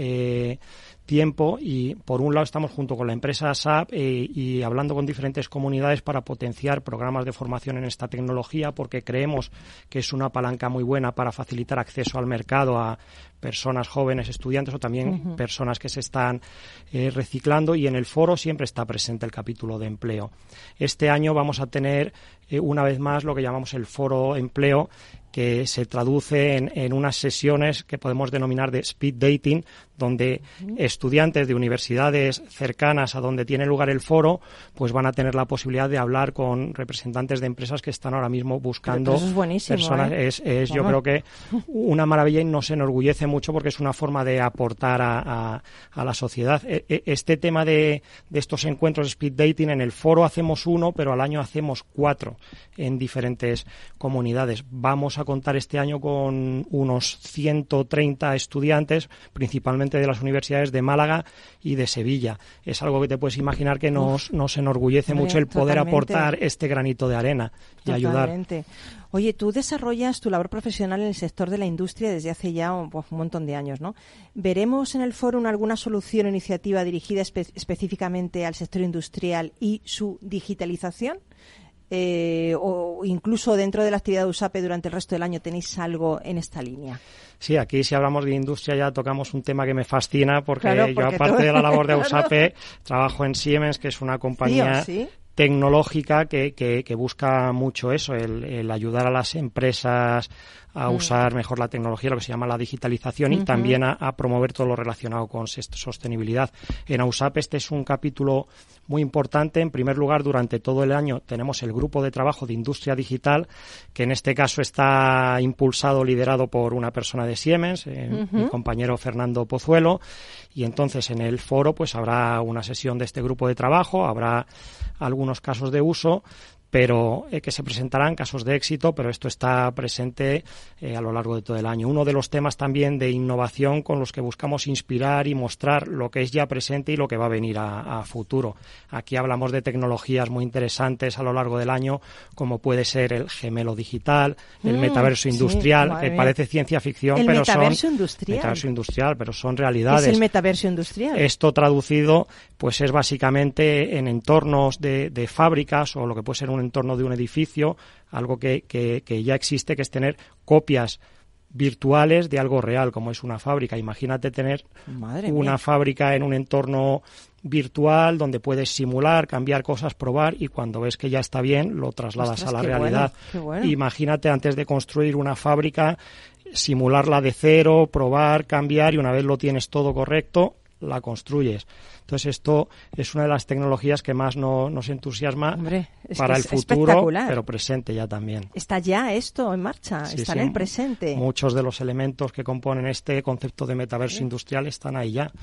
tiempo y por un lado estamos junto con la empresa SAP y hablando con diferentes comunidades para potenciar programas de formación en esta tecnología porque creemos que es una palanca muy buena para facilitar acceso al mercado a personas jóvenes, estudiantes o también personas que se están reciclando y en el foro siempre está presente el capítulo de empleo. Este año vamos a tener una vez más lo que llamamos el foro empleo que se traduce en unas sesiones que podemos denominar de speed dating, donde estudiantes de universidades cercanas a donde tiene lugar el foro, pues van a tener la posibilidad de hablar con representantes de empresas que están ahora mismo buscando eso es buenísimo, personas. Yo creo que una maravilla y nos enorgullece mucho porque es una forma de aportar a la sociedad. Este tema de estos encuentros speed dating, en el foro hacemos uno, pero al año hacemos 4 en diferentes comunidades. Vamos a contar este año con unos 130 estudiantes, principalmente de las universidades de Málaga y de Sevilla. Es algo que te puedes imaginar que nos enorgullece mucho el poder aportar este granito de arena y ayudar. Oye, tú desarrollas tu labor profesional en el sector de la industria desde hace ya un montón de años, ¿no? ¿Veremos en el foro alguna solución o iniciativa dirigida específicamente al sector industrial y su digitalización? O incluso dentro de la actividad de USAPE durante el resto del año tenéis algo en esta línea. Sí, aquí si hablamos de industria ya tocamos un tema que me fascina porque yo aparte de la labor de USAPE trabajo en Siemens, que es una compañía tecnológica que busca mucho eso, el ayudar a las empresas a usar mejor la tecnología, lo que se llama la digitalización y también a promover todo lo relacionado con sostenibilidad. En AUSAP este es un capítulo muy importante. En primer lugar, durante todo el año tenemos el grupo de trabajo de industria digital, que en este caso está impulsado, liderado por una persona de Siemens, mi compañero Fernando Pozuelo, y entonces en el foro pues habrá una sesión de este grupo de trabajo, habrá algunos casos de uso, pero que se presentarán casos de éxito, pero esto está presente a lo largo de todo el año. Uno de los temas también de innovación con los que buscamos inspirar y mostrar lo que es ya presente y lo que va a venir a futuro. Aquí hablamos de tecnologías muy interesantes a lo largo del año, como puede ser el gemelo digital, el metaverso industrial, que parece ciencia ficción, pero metaverso industrial, pero son realidades. ¿Qué es el metaverso industrial? Esto traducido, pues es básicamente en entornos de fábricas o lo que puede ser un entorno de un edificio, algo que ya existe, que es tener copias virtuales de algo real, como es una fábrica. Imagínate tener una fábrica en un entorno virtual donde puedes simular, cambiar cosas, probar y cuando ves que ya está bien lo trasladas a la realidad. Bueno. Imagínate antes de construir una fábrica, simularla de cero, probar, cambiar y una vez lo tienes todo correcto, la construyes. Entonces esto es una de las tecnologías que más nos entusiasma para el futuro, pero presente ya también. Está ya esto en marcha, está en el presente. Muchos de los elementos que componen este concepto de metaverso industrial están ahí ya.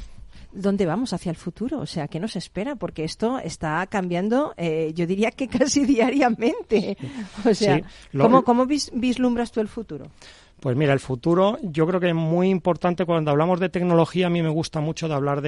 ¿dónde vamos hacia el futuro? O sea, ¿qué nos espera? Porque esto está cambiando, yo diría que casi diariamente. O sea, Sí, ¿cómo vislumbras tú el futuro? Pues mira, el futuro yo creo que es muy importante. Cuando hablamos de tecnología, a mí me gusta mucho de hablar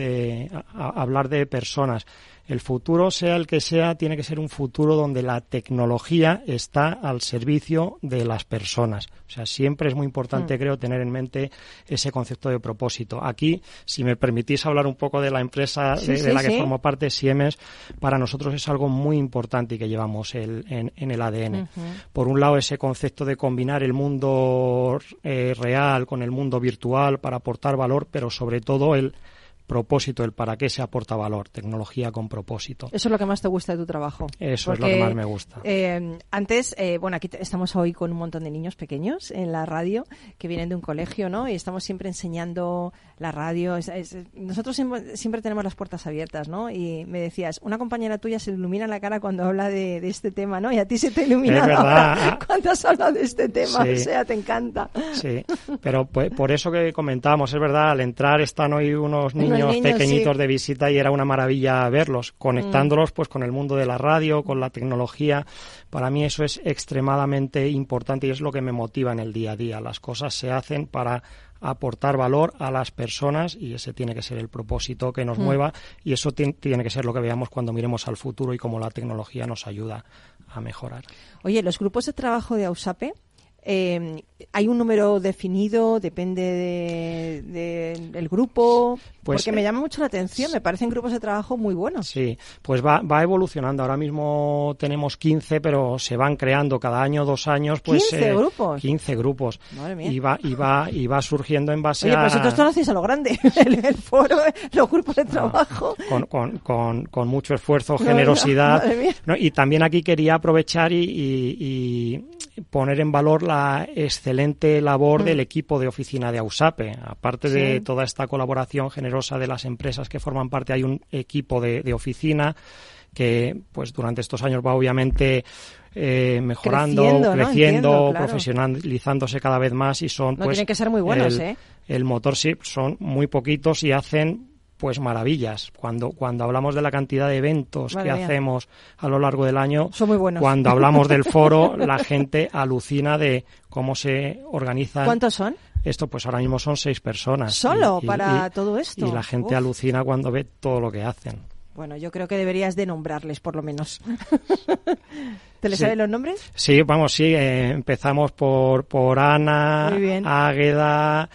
hablar de personas. El futuro, sea el que sea, tiene que ser un futuro donde la tecnología está al servicio de las personas. O sea, siempre es muy importante, creo, tener en mente ese concepto de propósito. Aquí, si me permitís hablar un poco de la empresa de la que formo parte, Siemens, para nosotros es algo muy importante y que llevamos en el ADN. Por un lado, ese concepto de combinar el mundo real con el mundo virtual para aportar valor, pero sobre todo el propósito, el para qué se aporta valor, tecnología con propósito. Eso es lo que más te gusta de tu trabajo. Eso es lo que más me gusta. Antes, aquí estamos hoy con un montón de niños pequeños en la radio que vienen de un colegio, ¿no? Y estamos siempre enseñando la radio. Nosotros siempre tenemos las puertas abiertas, ¿no? Y me decías, una compañera tuya se ilumina la cara cuando habla de este tema, ¿no? Y a ti se te ilumina es verdad. cuando has hablado de este tema. Sí. O sea, te encanta. Sí, pero pues, por eso que comentábamos, es verdad, al entrar están hoy unos niños pequeñitos de visita y era una maravilla verlos, conectándolos pues con el mundo de la radio, con la tecnología. Para mí eso es extremadamente importante y es lo que me motiva en el día a día. Las cosas se hacen para aportar valor a las personas y ese tiene que ser el propósito que nos mueva y eso tiene que ser lo que veamos cuando miremos al futuro y cómo la tecnología nos ayuda a mejorar. Oye, los grupos de trabajo de AUSAPE, ¿hay un número definido? ¿Depende del grupo? Pues, porque me llama mucho la atención, me parecen grupos de trabajo muy buenos. Sí, pues va evolucionando. Ahora mismo tenemos 15, pero se van creando cada año, 2 años. Pues, 15 grupos. 15 grupos. Madre mía. Y va surgiendo en base Oye, pues esto lo hacéis a lo grande, el foro, los grupos de trabajo. Con mucho esfuerzo, generosidad. Madre mía. ¿No? Y también aquí quería aprovechar y poner en valor la excelente labor del equipo de oficina de AUSAPE. Aparte de toda esta colaboración generosa de las empresas que forman parte, hay un equipo de oficina que pues durante estos años va obviamente mejorando, creciendo, ¿no? Entiendo, claro. Profesionalizándose cada vez más y son no tienen que ser muy buenos, el motor sí, son muy poquitos y hacen pues maravillas. Cuando hablamos de la cantidad de eventos que hacemos a lo largo del año, son muy buenos. Cuando hablamos del foro, la gente alucina de cómo se organizan. ¿Cuántos son? Esto pues ahora mismo son 6 personas. ¿Solo para todo esto? Y la gente alucina cuando ve todo lo que hacen. Bueno, yo creo que deberías de nombrarles, por lo menos. ¿Te les saben los nombres? Sí, empezamos por Ana, Águeda,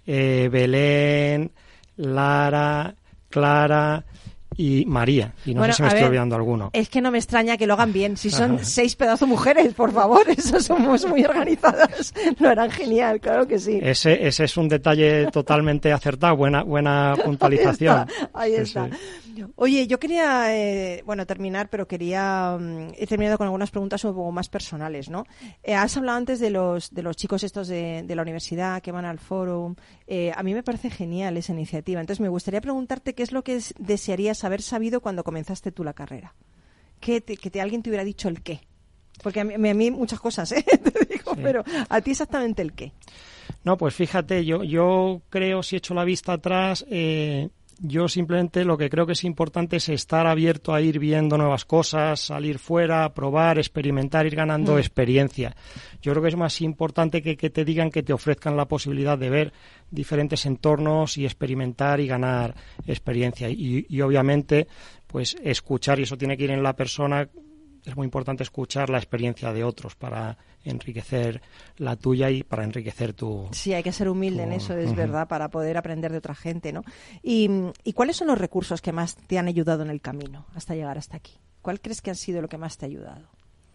Belén, Lara, Clara y María. Y no sé si me estoy olvidando alguno. Es que no me extraña que lo hagan bien. Si son 6 pedazos mujeres, por favor, eso somos muy organizadas. Lo harán genial, claro que sí. Ese es un detalle totalmente acertado. Buena puntualización. Ahí está. Oye, yo quería, terminar, pero he terminado con algunas preguntas un poco más personales, ¿no? Has hablado antes de los chicos estos de la universidad que van al foro. A mí me parece genial esa iniciativa. Entonces, me gustaría preguntarte qué es lo que desearías haber sabido cuando comenzaste tú la carrera. Que alguien te hubiera dicho el qué. Porque a mí muchas cosas, te digo, pero a ti exactamente el qué. No, pues fíjate, yo creo, si echo la vista atrás, yo simplemente lo que creo que es importante es estar abierto a ir viendo nuevas cosas, salir fuera, probar, experimentar, ir ganando experiencia. Yo creo que es más importante que te digan, que te ofrezcan la posibilidad de ver diferentes entornos y experimentar y ganar experiencia. Y obviamente, pues escuchar, y eso tiene que ir en la persona. Es muy importante escuchar la experiencia de otros para enriquecer la tuya y para enriquecer tu... Sí, hay que ser humilde en eso, es verdad, para poder aprender de otra gente, ¿no? ¿Y cuáles son los recursos que más te han ayudado en el camino hasta llegar hasta aquí? ¿Cuál crees que han sido lo que más te ha ayudado?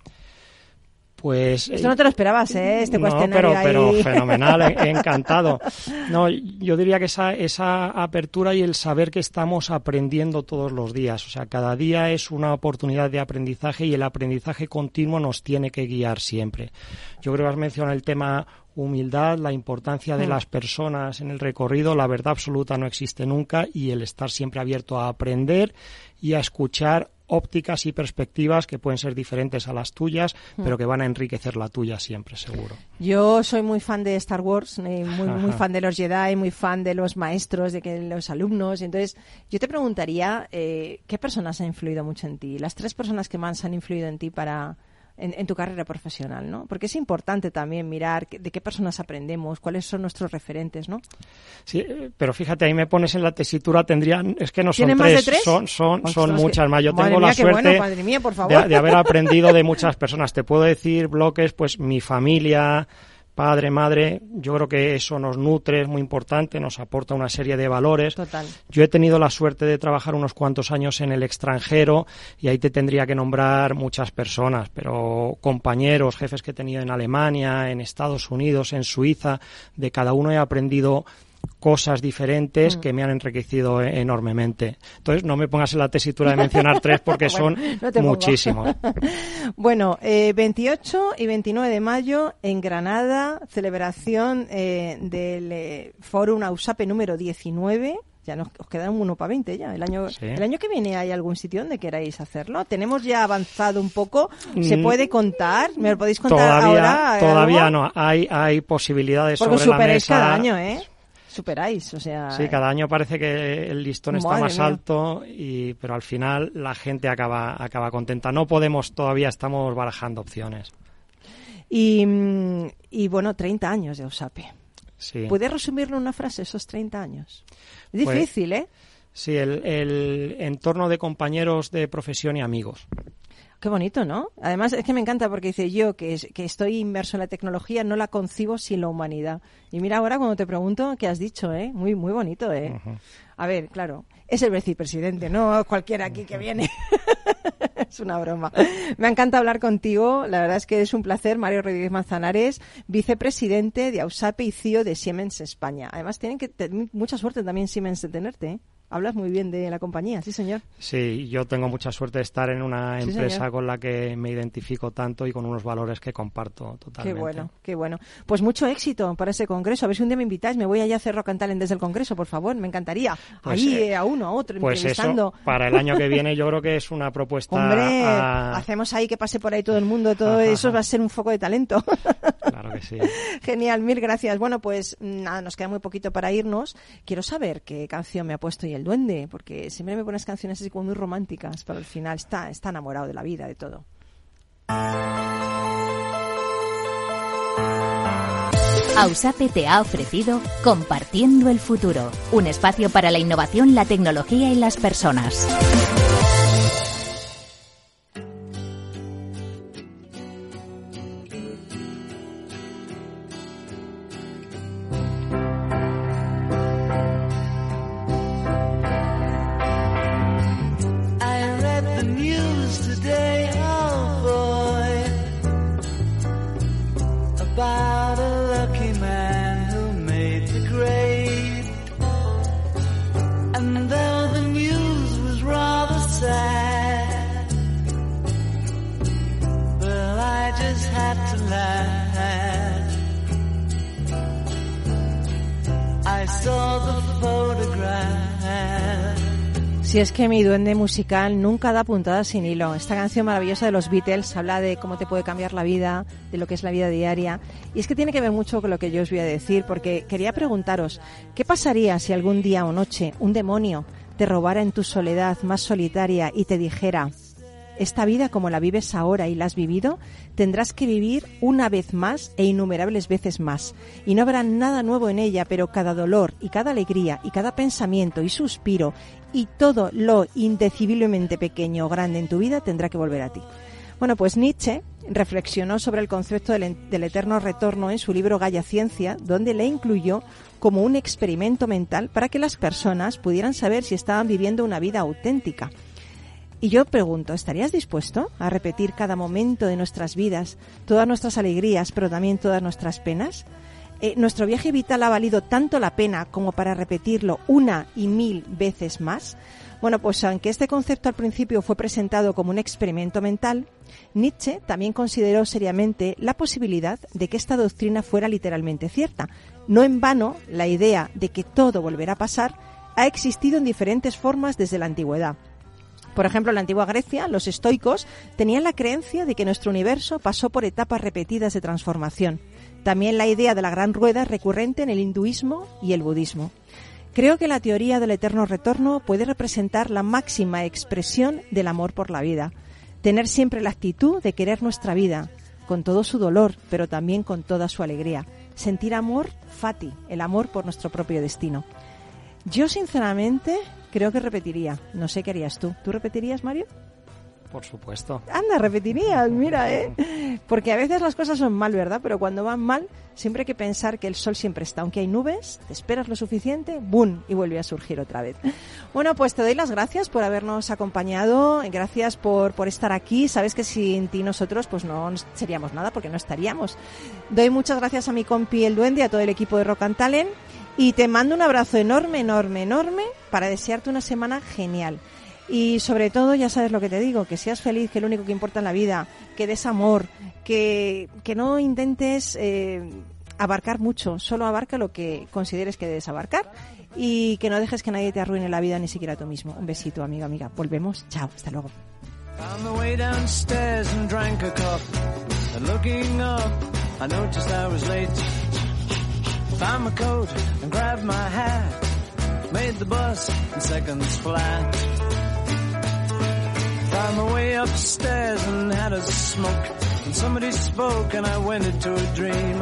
Pues esto no te lo esperabas, este cuestionario pero ahí. Fenomenal, encantado. No, yo diría que esa apertura y el saber que estamos aprendiendo todos los días, o sea, cada día es una oportunidad de aprendizaje y el aprendizaje continuo nos tiene que guiar siempre. Yo creo que has mencionado el tema humildad, la importancia de las personas en el recorrido. La verdad absoluta no existe nunca y el estar siempre abierto a aprender y a escuchar ópticas y perspectivas que pueden ser diferentes a las tuyas, pero que van a enriquecer la tuya siempre, seguro. Yo soy muy fan de Star Wars, muy fan de los Jedi, muy fan de los maestros, de los alumnos. Entonces, yo te preguntaría, ¿qué personas han influido mucho en ti? Las 3 personas que más han influido en ti en tu carrera profesional, ¿no? Porque es importante también mirar de qué personas aprendemos, cuáles son nuestros referentes, ¿no? Sí, pero fíjate, ahí me pones en la tesitura, es que no son 3, más de 3? Son muchas más. Yo tengo la suerte madre mía, por favor. de haber aprendido de muchas personas. Te puedo decir bloques, pues mi familia, padre, madre, yo creo que eso nos nutre, es muy importante, nos aporta una serie de valores. Total. Yo he tenido la suerte de trabajar unos cuantos años en el extranjero y ahí te tendría que nombrar muchas personas, pero compañeros, jefes que he tenido en Alemania, en Estados Unidos, en Suiza, de cada uno he aprendido cosas diferentes que me han enriquecido enormemente. Entonces, no me pongas en la tesitura de mencionar 3 porque bueno, son muchísimos. Bueno, 28 y 29 de mayo en Granada, celebración del Fórum AUSAPE número 19. Ya os queda uno para 20 ya. El año que viene, ¿hay algún sitio donde queráis hacerlo? ¿Tenemos ya avanzado un poco? ¿Se puede contar? ¿Me lo podéis contar ahora? Todavía no. Hay posibilidades porque sobre la mesa. Porque superáis cada año, ¿eh? Superáis, o sea... Sí, cada año parece que el listón está más alto, pero al final la gente acaba contenta. No podemos, todavía estamos barajando opciones. Y bueno, 30 años de AUSAPE. Sí. ¿Puedes resumirlo en una frase, esos 30 años? Es difícil, ¿eh? Sí, el entorno de compañeros de profesión y amigos. Qué bonito, ¿no? Además, es que me encanta porque dice yo que estoy inmerso en la tecnología, no la concibo sin la humanidad. Y mira ahora cuando te pregunto, ¿qué has dicho, eh? Muy, muy bonito, ¿eh? Uh-huh. A ver, claro, es el vicepresidente, no cualquiera aquí que viene. Es una broma. Me encanta hablar contigo. La verdad es que es un placer. Mario Rodríguez Manzanares, vicepresidente de AUSAPE y CEO de Siemens España. Además, tienen que tener mucha suerte también Siemens de tenerte, ¿eh? Hablas muy bien de la compañía, sí, señor. Sí, yo tengo mucha suerte de estar en una empresa con la que me identifico tanto y con unos valores que comparto totalmente. Qué bueno, qué bueno. Pues mucho éxito para ese congreso. A ver si un día me invitáis. Me voy allá a hacer Rock and Talent desde el congreso, por favor. Me encantaría. Pues, ahí a uno, a otro, pues entrevistando. Eso, para el año que viene yo creo que es una propuesta... Hombre, hacemos ahí que pase por ahí todo el mundo. Todo eso va a ser un foco de talento. Claro que sí. Genial, mil gracias. Bueno, pues nada, nos queda muy poquito para irnos. Quiero saber qué canción me ha puesto y el duende, porque siempre me pones canciones así como muy románticas, pero al final está enamorado de la vida, de todo. AUSAPE te ha ofrecido Compartiendo el Futuro, un espacio para la innovación, la tecnología y las personas. Si es que mi duende musical nunca da puntadas sin hilo. Esta canción maravillosa de los Beatles habla de cómo te puede cambiar la vida, de lo que es la vida diaria. Y es que tiene que ver mucho con lo que yo os voy a decir, porque quería preguntaros, ¿qué pasaría si algún día o noche un demonio te robara en tu soledad más solitaria y te dijera: esta vida como la vives ahora y la has vivido, tendrás que vivir una vez más e innumerables veces más. Y no habrá nada nuevo en ella, pero cada dolor y cada alegría y cada pensamiento y suspiro y todo lo indeciblemente pequeño o grande en tu vida tendrá que volver a ti. Bueno, pues Nietzsche reflexionó sobre el concepto del eterno retorno en su libro Gaia Ciencia, donde le incluyó como un experimento mental para que las personas pudieran saber si estaban viviendo una vida auténtica. Y yo pregunto, ¿estarías dispuesto a repetir cada momento de nuestras vidas, todas nuestras alegrías, pero también todas nuestras penas? ¿Nuestro viaje vital ha valido tanto la pena como para repetirlo 1 y 1000 veces más? Bueno, pues aunque este concepto al principio fue presentado como un experimento mental, Nietzsche también consideró seriamente la posibilidad de que esta doctrina fuera literalmente cierta. No en vano, la idea de que todo volverá a pasar ha existido en diferentes formas desde la antigüedad. Por ejemplo, en la antigua Grecia, los estoicos tenían la creencia de que nuestro universo pasó por etapas repetidas de transformación. También la idea de la gran rueda es recurrente en el hinduismo y el budismo. Creo que la teoría del eterno retorno puede representar la máxima expresión del amor por la vida. Tener siempre la actitud de querer nuestra vida, con todo su dolor, pero también con toda su alegría. Sentir amor fati, el amor por nuestro propio destino. Yo, sinceramente, creo que repetiría. No sé qué harías tú. ¿Tú repetirías, Mario? Por supuesto. Anda, repetirías, mira, Porque a veces las cosas son mal, ¿verdad? Pero cuando van mal, siempre hay que pensar que el sol siempre está. Aunque hay nubes, te esperas lo suficiente, ¡bum!, y vuelve a surgir otra vez. Bueno, pues te doy las gracias por habernos acompañado, gracias por estar aquí. Sabes que sin ti nosotros pues no seríamos nada, porque no estaríamos. Doy muchas gracias a mi compi El Duende, a todo el equipo de Rock and Talent, y te mando un abrazo enorme, enorme, enorme, para desearte una semana genial. Y sobre todo, ya sabes lo que te digo, que seas feliz, que es lo único que importa en la vida, que des amor, que no intentes abarcar mucho, solo abarca lo que consideres que debes abarcar y que no dejes que nadie te arruine la vida, ni siquiera tú mismo. Un besito, amiga. Volvemos. Chao, hasta luego. Found my way upstairs and had a smoke, and somebody spoke and I went into a dream.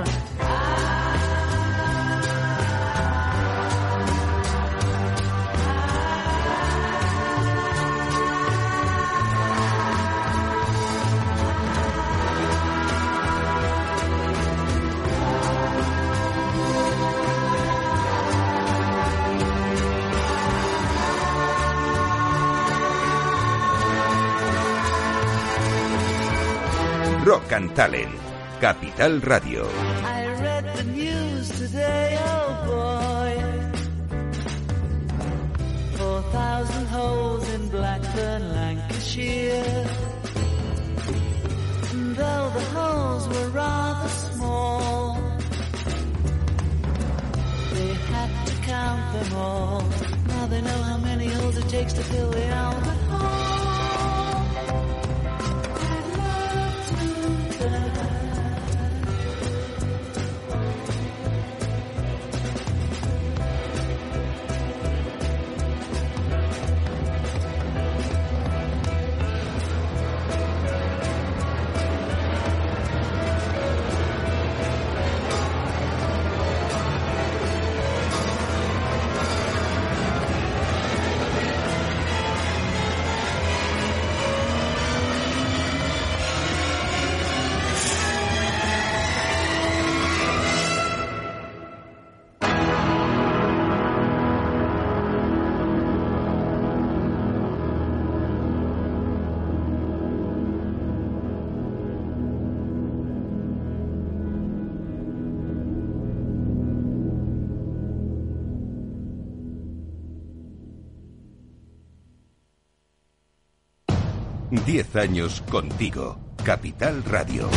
Rock and Talent, Capital Radio. I read the news today, oh boy. 4,000 holes in Blackburn, Lancashire. And though the holes were rather small, they had to count them all. Now they know how many holes it takes to fill the Albert Hall. Diez años contigo. Capital Radio.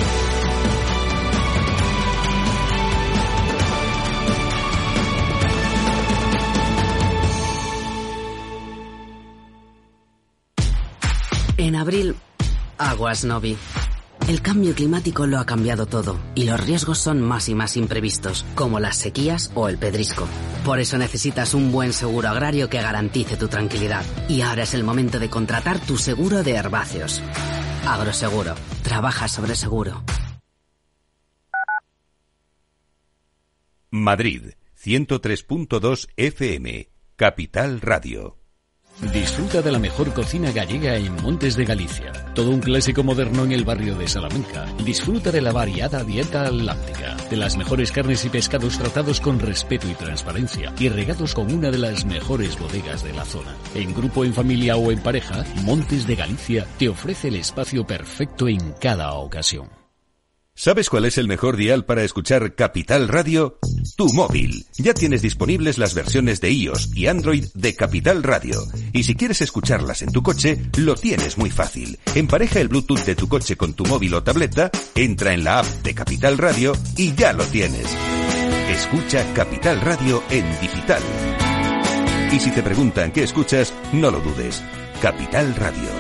En abril, aguas Novi. El cambio climático lo ha cambiado todo y los riesgos son más y más imprevistos, como las sequías o el pedrisco. Por eso necesitas un buen seguro agrario que garantice tu tranquilidad. Y ahora es el momento de contratar tu seguro de herbáceos. Agroseguro. Trabaja sobre seguro. Madrid, 103.2 FM. Capital Radio. Disfruta de la mejor cocina gallega en Montes de Galicia. Todo un clásico moderno en el barrio de Salamanca. Disfruta de la variada dieta atlántica, de las mejores carnes y pescados tratados con respeto y transparencia y regados con una de las mejores bodegas de la zona. En grupo, en familia o en pareja, Montes de Galicia te ofrece el espacio perfecto en cada ocasión. ¿Sabes cuál es el mejor dial para escuchar Capital Radio? Tu móvil. Ya tienes disponibles las versiones de iOS y Android de Capital Radio. Y si quieres escucharlas en tu coche, lo tienes muy fácil. Empareja el Bluetooth de tu coche con tu móvil o tableta, entra en la app de Capital Radio y ya lo tienes. Escucha Capital Radio en digital. Y si te preguntan qué escuchas, no lo dudes. Capital Radio.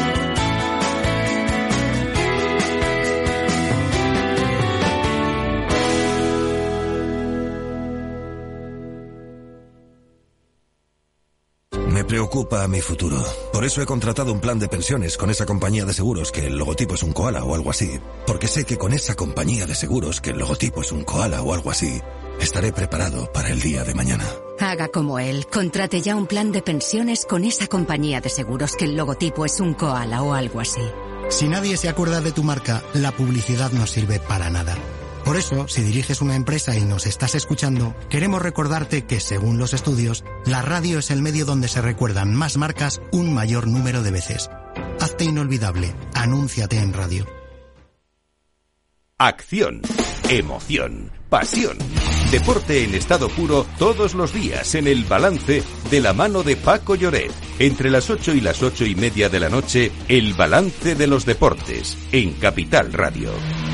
Me preocupa mi futuro. Por eso he contratado un plan de pensiones con esa compañía de seguros que el logotipo es un koala o algo así. Porque sé que con esa compañía de seguros que el logotipo es un koala o algo así, estaré preparado para el día de mañana. Haga como él. Contrate ya un plan de pensiones con esa compañía de seguros que el logotipo es un koala o algo así. Si nadie se acuerda de tu marca, la publicidad no sirve para nada. Por eso, si diriges una empresa y nos estás escuchando, queremos recordarte que, según los estudios, la radio es el medio donde se recuerdan más marcas un mayor número de veces. Hazte inolvidable. Anúnciate en radio. Acción, emoción, pasión. Deporte en estado puro todos los días en El Balance de la mano de Paco Lloret. Entre las 8 y las 8:30 de la noche, El Balance de los Deportes en Capital Radio.